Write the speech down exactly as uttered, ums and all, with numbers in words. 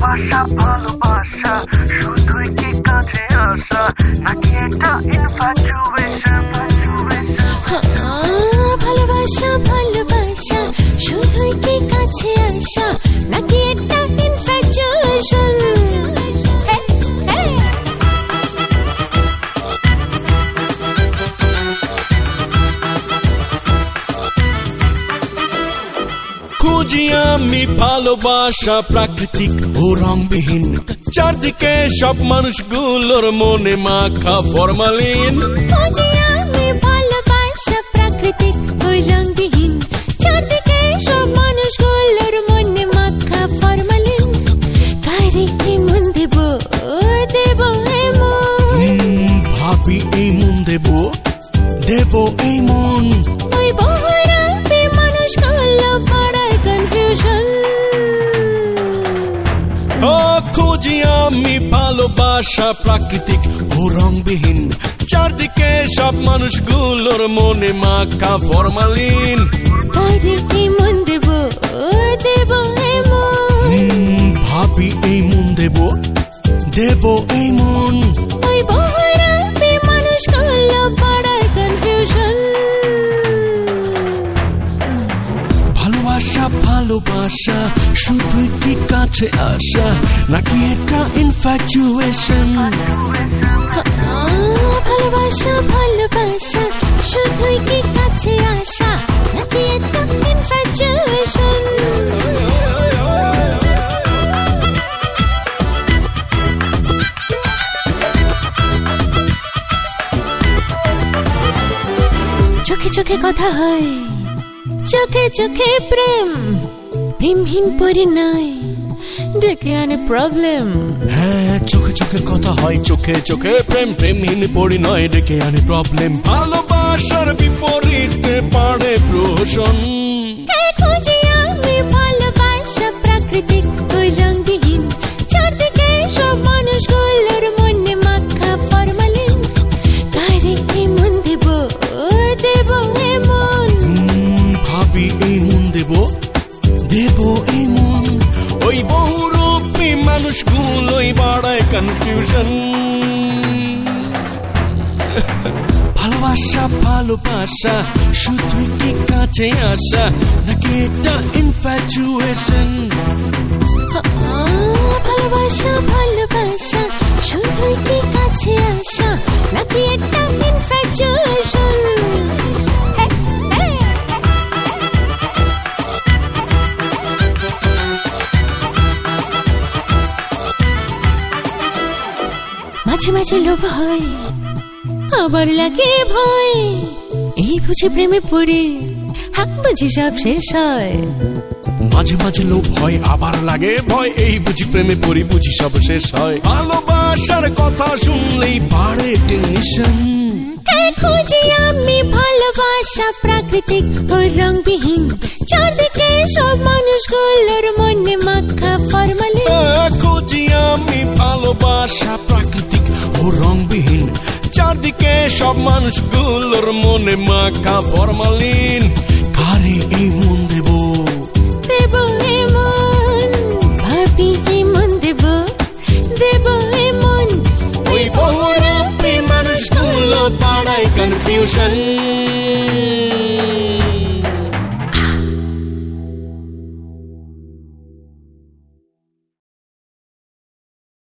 ভালোবাসা ভালোবাসা শুধুই কি কাছে আসা নাকি এটা ইনফ্যাচুয়েশন? ভালোবাসা ভালোবাসা শুধুই কি কাছে আসা নাকি এটা ইনফ্যাচুয়েশন? খুঁজি আমি ভালোবাসা প্রাকৃতিক ও রংবিহীন, চারদিকে সব মানুষগুলোর মনে মাখা ফরমালিন। খুঁজি আমি ভালোবাসা প্রাকৃতিক ও রংবিহীন, চারদিকে সব মানুষগুলোর মনে মাখা ফরমালিন। কারে এই মন দেব দেব এই মন, ভাবি এই মন দেব দেব এই মন। ওই বহরা মানুষগুলো পাড়ায় কনফিউশন। ও খুঁজি আমি ভালোবাসা প্রাকৃতিক ও রংবিহীন, চারদিকে সব মানুষগুলোর মনে মাখা ফরমালিন। কারে এই মন দেব দেব এই মন, ভাবি এই মন দেব দেব এই মন। ওই বহরা মানুষগুলো পাড়ায় কনফিউশন। ভালোবাসা ভালোবাসা শুধুই কি কাছে আসা নাকি এটা ইনফ্যাচুয়েশন? ভালোবাসা ভালোবাসা শুধুই কি কাছে আসা নাকি এটা ইনফ্যাচুয়েশন? চোখে চোখে কথা হয়, চোখে চোখে প্রেম, প্রেমহীন পরিণয় ডেকে আনে প্রবলেম। হ্যাঁ চোখে চোখে কথা হয়, চোখে চোখে প্রেম, প্রেমহীন পরিণয় ডেকে আনে প্রবলেম। ভালোবাসার বিপরীতে পারে প্রহসন। খুঁজি আমি ভালোবাসা প্রাকৃতিক ও রংবিহীন, চারদিকে সব মানুষগুলোর মনে মাখা ফরমালিন। কারে এই মন দেব দেব এই মন, ভাবি এই মন দেব দেব এই মন। ওই বহুরূপী মানুষগুলোই বাড়ায় কনফিউশন। ভালোবাসা ভালোবাসা শুধুই কি কাছে আসা নাকি এটা ইনফ্যাচুয়েশন? ভালোবাসা ভালোবাসা শুধুই কি কাছে আসা নাকি এটা ইনফ্যাচুয়েশন? মাঝে মাঝে লোভ হয় আবার লাগে ভয়, এই বুঝি প্রেমে পড়ে হাক বুঝি সব শেষ হয়। মাঝে মাঝে লোভ হয় আবার লাগে ভয়, এই বুঝি প্রেমে পড়ি বুঝি সব শেষ হয়। ভালোবাসার কথা শুনলেই বাড়ে টেনশন। খুঁজি আমি ভালোবাসা প্রাকৃতিক ও রংবিহীন, চারদিকে সব মানুষগুলোর মনে মাখা ফরমালিন। খুঁজি আমি ভালোবাসা প্রাকৃতিক ও রংবিহীন, চারদিকে সব মানুষগুলোর মনে মাখা ফরমালিন। কারে এই মন দেব দেব এই মন, ভাবি এই মন দেব দেব এই মন। ওই বহুরূপী মানুষগুলো পাড়ায় কনফিউশন।